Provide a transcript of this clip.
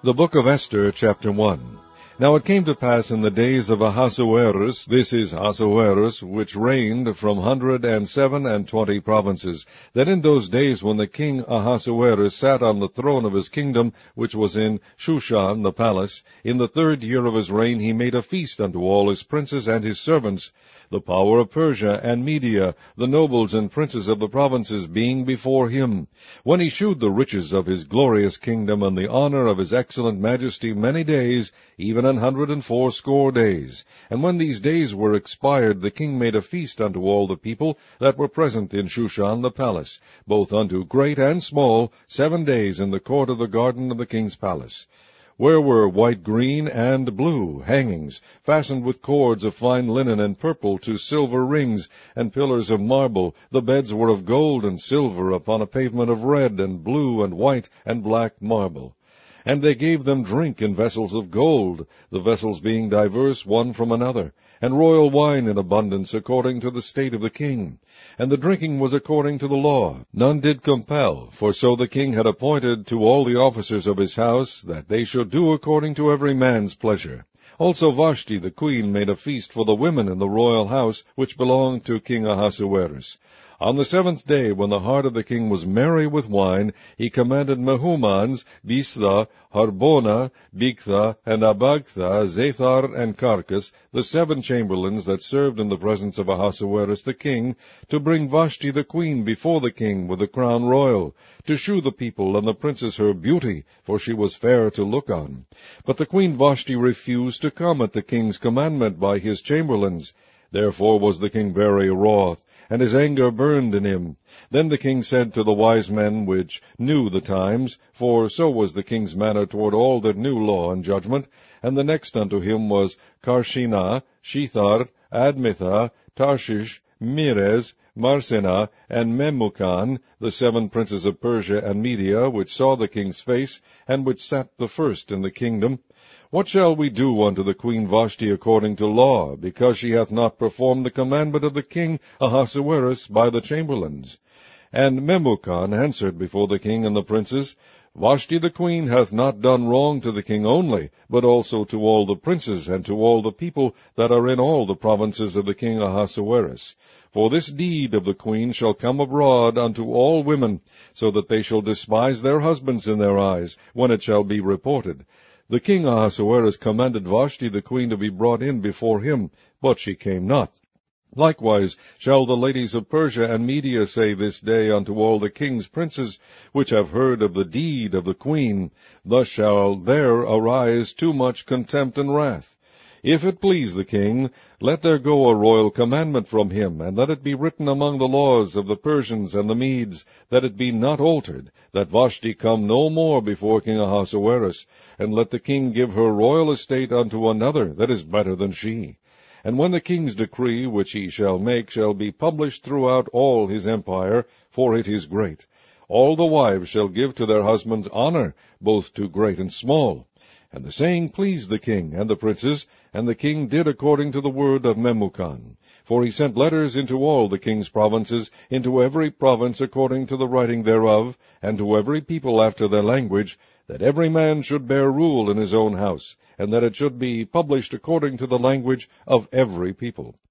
The Book of Esther, chapter 1. Now it came to pass in the days of Ahasuerus, this is Ahasuerus, which reigned from 127 provinces, that in those days when the king Ahasuerus sat on the throne of his kingdom, which was in Shushan the palace, in the 3rd year of his reign he made a feast unto all his princes and his servants, the power of Persia and Media, the nobles and princes of the provinces being before him, when he shewed the riches of his glorious kingdom and the honor of his excellent majesty many days, even 180 days. And when these days were expired, the king made a feast unto all the people that were present in Shushan the palace, both unto great and small, 7 days in the court of the garden of the king's palace, where were white, green, and blue hangings, fastened with cords of fine linen and purple to silver rings, and pillars of marble. The beds were of gold and silver, upon a pavement of red, and blue, and white, and black marble. And they gave them drink in vessels of gold, the vessels being diverse one from another, and royal wine in abundance, according to the state of the king. And the drinking was according to the law. None did compel, for so the king had appointed to all the officers of his house, that they should do according to every man's pleasure. Also Vashti the queen made a feast for the women in the royal house, which belonged to King Ahasuerus. On the 7th day, when the heart of the king was merry with wine, he commanded Mehumans, Biztha, Harbona, Bigtha, and Abagtha, Zethar, and Carcas, the 7 chamberlains that served in the presence of Ahasuerus the king, to bring Vashti the queen before the king with the crown royal, to shew the people and the princes her beauty, for she was fair to look on. But the queen Vashti refused to come at the king's commandment by his chamberlains. Therefore was the king very wroth, and his anger burned in him. Then the king said to the wise men which knew the times, for so was the king's manner toward all that knew law and judgment, and the next unto him was Karshina, Shethar, Admitha, Tarshish, Meres, Marsena, and Memucan, the 7 princes of Persia and Media, which saw the king's face, and which sat the first in the kingdom. What shall we do unto the queen Vashti according to law, because she hath not performed the commandment of the king Ahasuerus by the chamberlains? And Memucan answered before the king and the princes, Vashti the queen hath not done wrong to the king only, but also to all the princes, and to all the people that are in all the provinces of the king Ahasuerus. For this deed of the queen shall come abroad unto all women, so that they shall despise their husbands in their eyes, when it shall be reported. The king Ahasuerus commanded Vashti the queen to be brought in before him, but she came not. Likewise shall the ladies of Persia and Media say this day unto all the king's princes, which have heard of the deed of the queen, thus shall there arise too much contempt and wrath. If it please the king, let there go a royal commandment from him, and let it be written among the laws of the Persians and the Medes, that it be not altered, that Vashti come no more before King Ahasuerus, and let the king give her royal estate unto another that is better than she. And when the king's decree which he shall make shall be published throughout all his empire, for it is great, all the wives shall give to their husbands honor, both to great and small. And the saying pleased the king and the princes, and the king did according to the word of Memucan. For he sent letters into all the king's provinces, into every province according to the writing thereof, and to every people after their language, that every man should bear rule in his own house, and that it should be published according to the language of every people.